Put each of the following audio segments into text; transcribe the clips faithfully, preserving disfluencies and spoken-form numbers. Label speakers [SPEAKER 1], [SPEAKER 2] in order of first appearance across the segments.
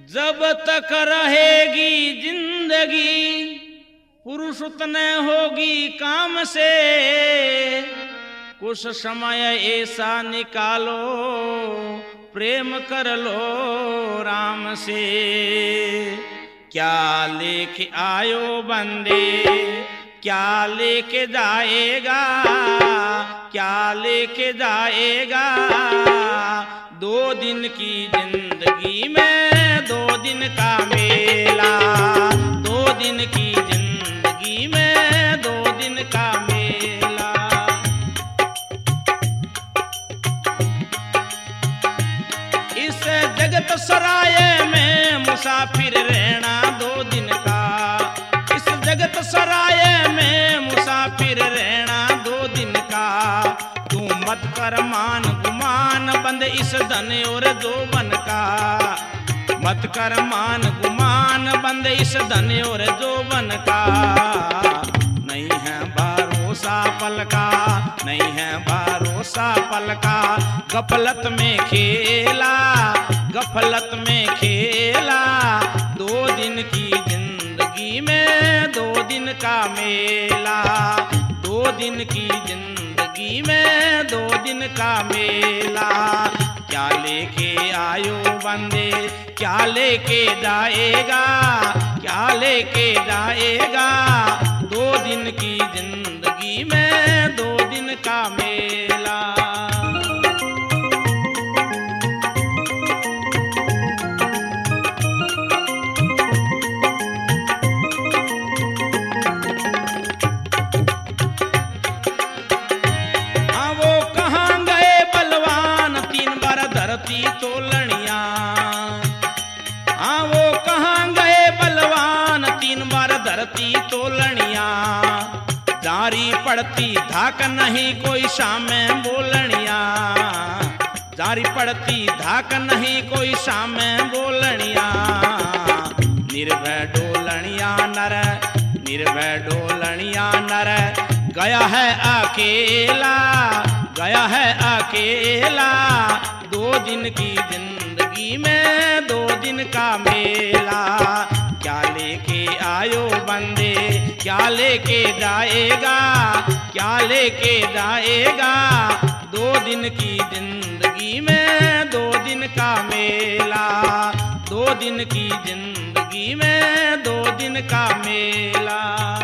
[SPEAKER 1] जब तक रहेगी जिंदगी पुरुष उतने होगी काम से, कुछ समय ऐसा निकालो प्रेम कर लो राम से। क्या लेके आयो बंदे क्या लेके जाएगा, क्या लेके जाएगा, दो दिन की जिंदगी में दो दिन का मेला, दो दिन की जिंदगी में दो दिन का मेला। इस जगत सराय में मुसाफिर रहना दो दिन का, इस जगत सराय में मुसाफिर रहना दो दिन का। तू मत कर मान गुमान बंद इस धन और जोबन का, मत कर मान गुमान बंद इस धन और जोबन का। नहीं है भरोसा पल का, नहीं है भरोसा पल का, गफलत में खेला गफलत में खेला, दो दिन की जिंदगी में दो दिन का मेला, दो दिन की जिंदगी में दो दिन का मेला। क्या लेके आयो बंदे क्या लेके जाएगा, क्या लेके जाएगा, दो दिन की जिंदगी में दो दिन का मेला। तोलनिया हाँ वो कहाँ गए बलवान तीन बार धरती तोलनिया, जारी पड़ती धाक नहीं कोई शाम में बोलनिया, जारी पड़ती धाक नहीं कोई शाम में बोलनिया। निर्भय डोलनिया नर निर्भय डोलनिया नर, गया है अकेला गया है अकेला, दो दिन की जिंदगी में दो दिन का मेला। क्या लेके आयो बंदे क्या लेके जाएगा, क्या लेके जाएगा, दो दिन की जिंदगी में दो दिन का मेला, दो दिन की जिंदगी में दो दिन का मेला।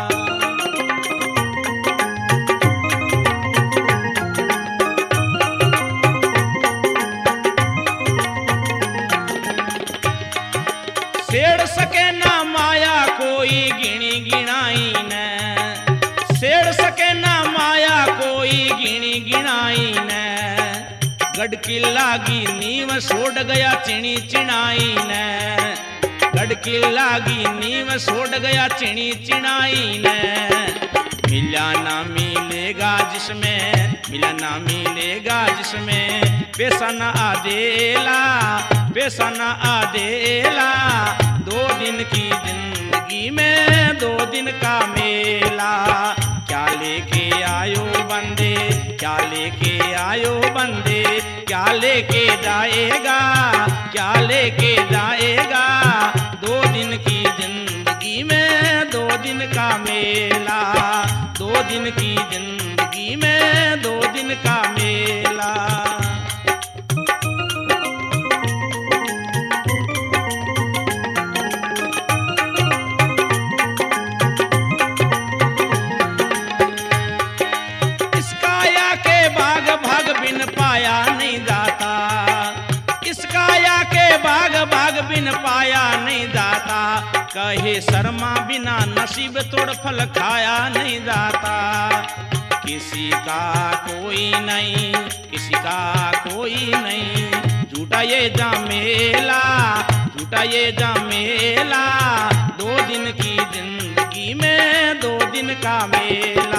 [SPEAKER 1] सेड़ सके ना माया कोई गिणी गिनाई न, सेड़ सके ना माया कोई गिणी गिनाई न, गढ़ की लागी नीव छोड़ गया चिणी चिनाई न, गढ़ की लागी नीव छोड़ गया चिणी चिनाई न। मिला ना मिलेगा जिसमें मिला ना मिलेगा जिसमें, पैसा न आदेला पैसा न आदेला, दो दिन की जिंदगी में दो दिन का मेला। क्या लेके आयो बंदे क्या लेके आयो बंदे, क्या लेके जाएगा क्या लेके जाएगा, दो दिन की जिंदगी में दो दिन का मेला, दो दिन की जिंदगी में दो दिन का मेला। पाया नहीं जाता इस काया के बाग बाग बिन पाया नहीं जाता, कहे शर्मा बिना नसीब तोड़ फल खाया नहीं जाता। किसी का कोई नहीं किसी का कोई नहीं, झूठा ये जामेला झूठा ये जामेला, दो दिन की जिंदगी में दो दिन का मेला।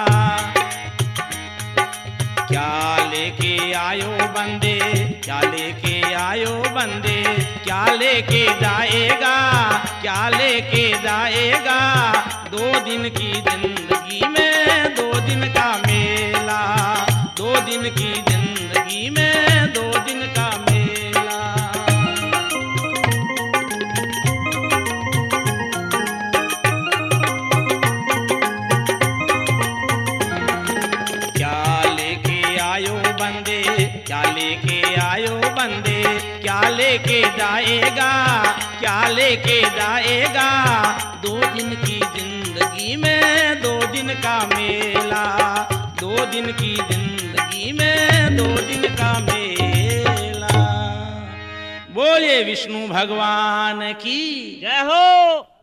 [SPEAKER 1] क्या लेके आयो बंदे क्या लेके आयो बंदे, क्या लेके जाएगा क्या लेके जाएगा, दो दिन की जिंदगी में दो दिन का मेला, दो दिन की जिंदगी में दो दिन का मेला। जाएगा, क्या लेके जाएगा, दो दिन की जिंदगी में दो दिन का मेला, दो दिन की जिंदगी में दो दिन का मेला। बोलिए विष्णु भगवान की
[SPEAKER 2] जय हो।